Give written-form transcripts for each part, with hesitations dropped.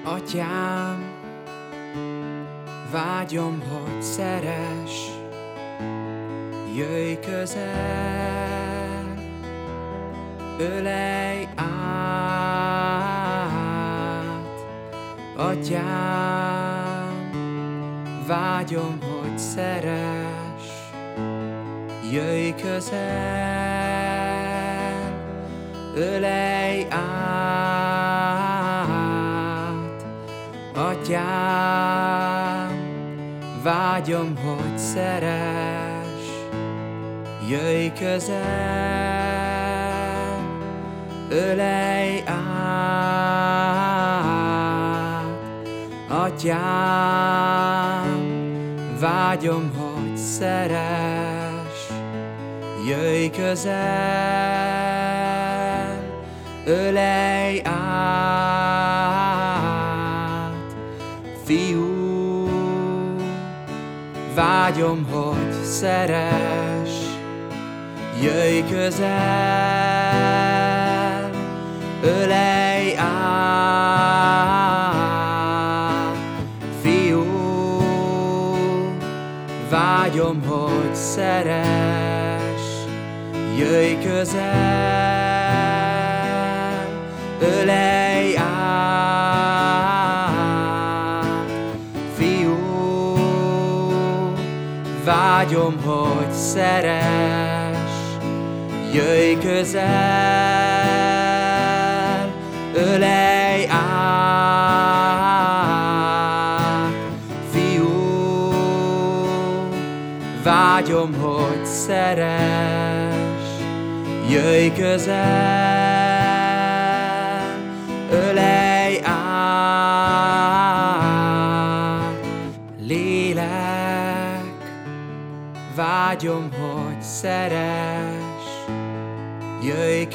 Atyám, vágyom, hogy szeress, jöjj közel, ölelj át. Atyám, vágyom, hogy szeress, jöjj közel, ölelj át. Atyám, vágyom, hogy szeress, jöjj közel, ölelj át. Atyám, vágyom, hogy szeress, jöjj közel, ölelj át. Fiú, vágyom, hogy szeress, jöjj közel, ölelj át. Fiú, vágyom, hogy szeress, jöjj közel, ölelj át. Fiú, vágyom, hogy szeress, jöjj közel, ölelj át. Fiú, vágyom, hogy szeress, jöjj közel, ölelj át. Lélek, vágyom, hogy szeress, jöjj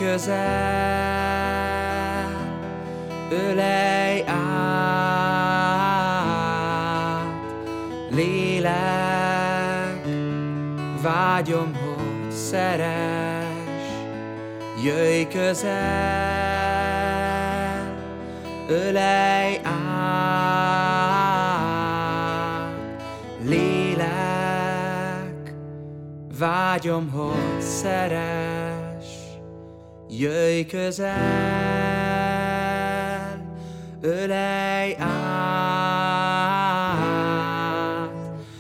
közel, ölelj át. Lélek, vágyom, hogy szeress, jöjj közel, ölelj át. Lélek, vágyom, hogy szeress, jöjj közel, ölelj át.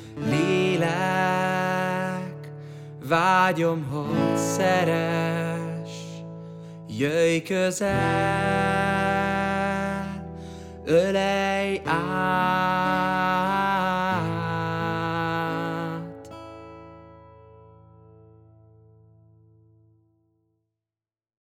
Lélek, vágyom, hogy szeress, jöjj közel, ölelj át.